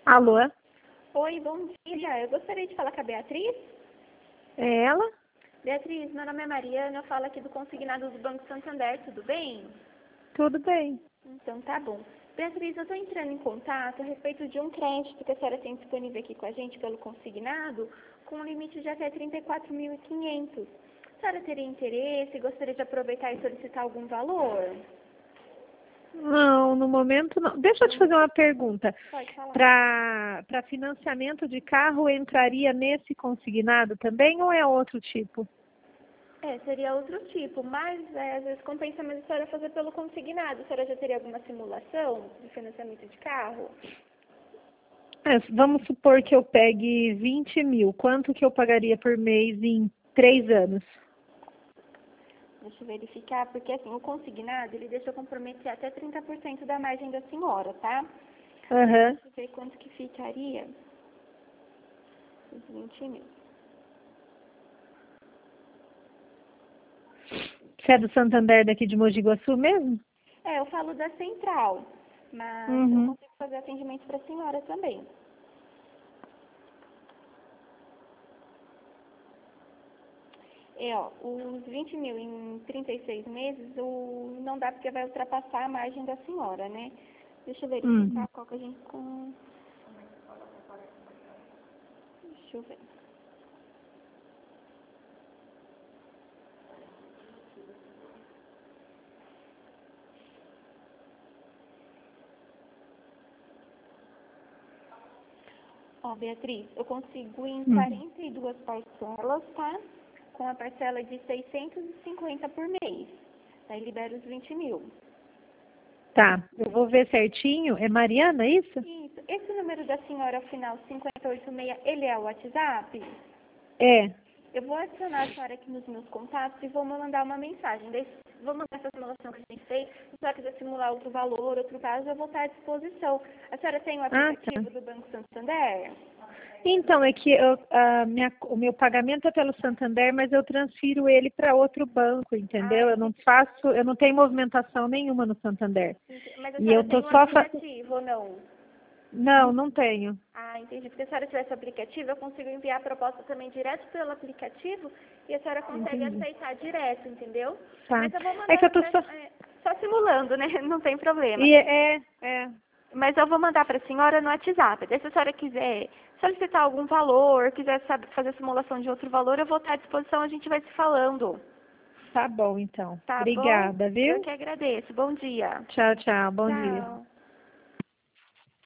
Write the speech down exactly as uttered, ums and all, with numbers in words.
Alô? Oi, bom dia. Eu gostaria de falar com a Beatriz. É ela? Beatriz, meu nome é Mariana, eu falo aqui do consignado do Banco Santander, tudo bem? Tudo bem. Então tá bom. Beatriz, eu estou entrando em contato a respeito de um crédito que a senhora tem disponível aqui com a gente pelo consignado, com um limite de até trinta e quatro mil e quinhentos. A senhora teria interesse, gostaria de aproveitar e solicitar algum valor? Não, no momento não. Deixa eu te fazer uma pergunta. Pode falar. Para financiamento de carro, entraria nesse consignado também ou é outro tipo? É, seria outro tipo, mas é, às vezes compensa mais a senhora fazer pelo consignado. A senhora já teria alguma simulação de financiamento de carro? É, vamos supor que eu pegue vinte mil. Quanto que eu pagaria por mês em três anos? Deixa eu verificar, porque assim, o consignado, ele deixa eu comprometer até trinta por cento da margem da senhora, tá? Aham. Deixa eu ver quanto que ficaria. Os vinte mil. Você é do Santander daqui de Mogi Guaçu mesmo? É, eu falo da central, mas eu Uhum. consigo fazer atendimento para a senhora também. É, ó, os vinte mil em trinta e seis meses, o, não dá porque vai ultrapassar a margem da senhora, né? Deixa eu verificar Hum. qual que a gente... Com... Deixa eu ver. Ó, Beatriz, eu consigo em Hum. quarenta e duas parcelas, tá? Com a parcela de seiscentos e cinquenta por mês. Aí libera os vinte mil. Tá, eu vou ver certinho. É Mariana, isso? Isso. Esse número da senhora, ao final cinquenta e oito seis, ele é o WhatsApp? É. Eu vou adicionar a senhora aqui nos meus contatos e vou mandar uma mensagem. Daí, vou mandar essa simulação que a gente fez. Se a senhora quiser simular outro valor, outro caso, eu vou estar à disposição. A senhora tem o Ah, tá. aplicativo do Banco Santander? Então, é que eu, a minha, o meu pagamento é pelo Santander, mas eu transfiro ele para outro banco, Ah, entendeu? Eu não entendi. faço, eu não tenho movimentação nenhuma no Santander. Mas a E eu senhora tô tem o só fa... aplicativo ou não? Não, não tenho. Ah, entendi. Porque se a senhora tivesse o aplicativo, eu consigo enviar a proposta também direto pelo aplicativo e a senhora consegue Entendi. aceitar direto, entendeu? Tá. Mas eu vou É mandar que eu tô pra, só. é, só simulando, né? Não tem problema. E é, é. Mas eu vou mandar para a senhora no WhatsApp. Daí, se a senhora quiser solicitar algum valor, quiser saber, fazer simulação de outro valor, eu vou estar à disposição, a gente vai se falando. Tá bom, então. Tá bom? Obrigada, Eu viu? que agradeço. Bom dia. Tchau, tchau. Bom dia. Tchau.